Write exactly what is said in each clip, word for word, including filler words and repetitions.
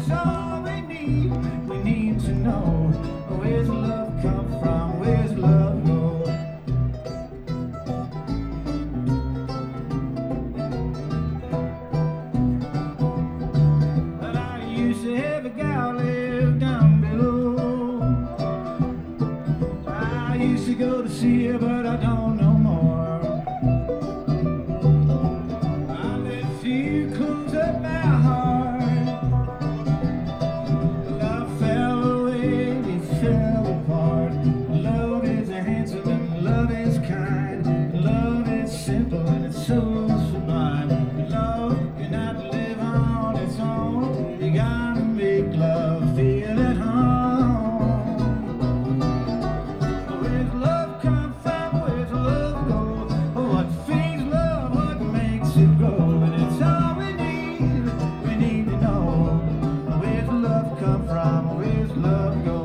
it's all we need. We need to know, where's love come from, where's love go? Well, I used to have a gal live down below. I used to go to see her, but I don't know more. I let fear close up my heart. Love fell away, we fell apart. Love is handsome and love is kind. Love is simple and it's so sublime. Love cannot live on its own. You gotta make love feel at home. Where's love come from? Where's love go? What feeds love? What makes it grow? And it's all we need. We need to know, where's love come from? Where's love go?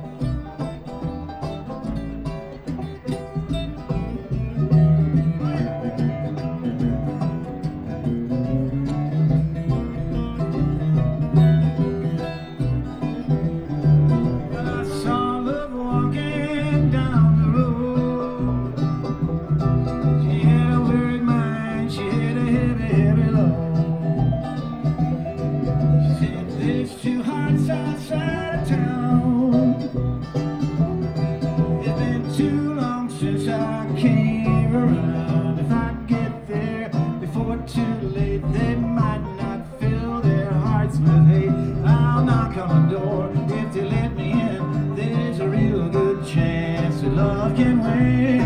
Well, I saw love walking down the road. She had a weary mind, she had a heavy, heavy load. She said, there's two hearts outside of town. It's been too long since I came around. If I get there before too late, they might not fill their hearts with hate. I'll knock on the door if they let me in. There's a real good chance that love can win.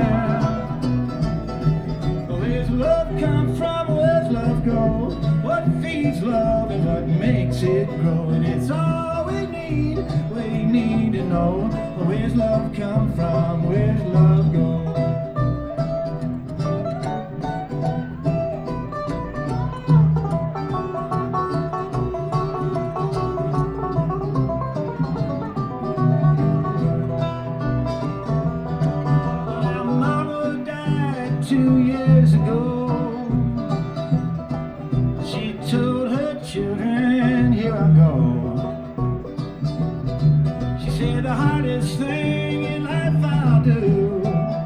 Where's love come from? Where's love go? What feeds love and what makes it grow? And it's all we need. We need to know, where's love come from? Where's love go? Well, Mama died two years ago. She told her children, here I go. She said the hardest thing in life I'll do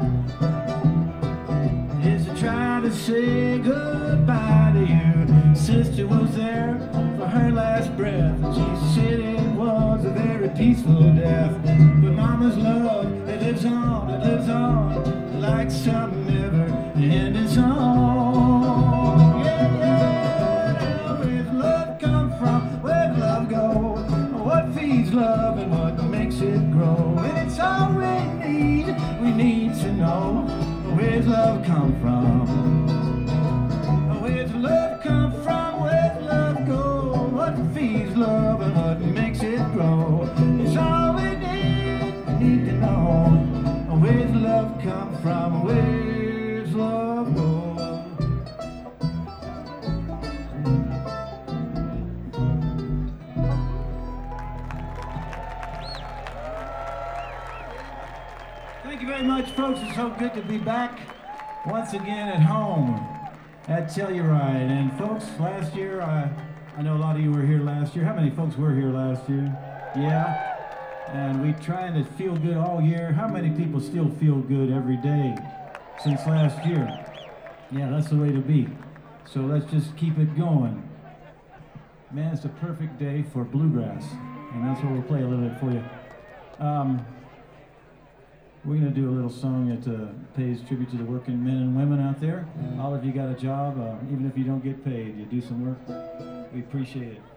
is to try to say goodbye to you. Sister was there for her last breath, and she said it was a very peaceful death. But Mama's love, it lives on, it lives on, like some never-ending song. Yeah, yeah. Now where's love come from? Where's love go? What feeds love and what makes it grow? And it's all we need. We need to know, where's love come from? Where's love come from? Where's love go? What feeds love and what makes it grow? It's all we need. We need to know, where's love come from? Where's love go? Thank you very much, folks. It's so good to be back once again at home at Telluride. And folks, last year, I, I know a lot of you were here last year. How many folks were here last year? Yeah? And we trying to feel good all year. How many people still feel good every day since last year? Yeah, that's the way to be. So let's just keep it going. Man, it's a perfect day for bluegrass. And that's what we'll play a little bit for you. Um, We're going to do a little song that uh, pays tribute to the working men and women out there. All of you got a job, uh, even if you don't get paid, you do some work. We appreciate it.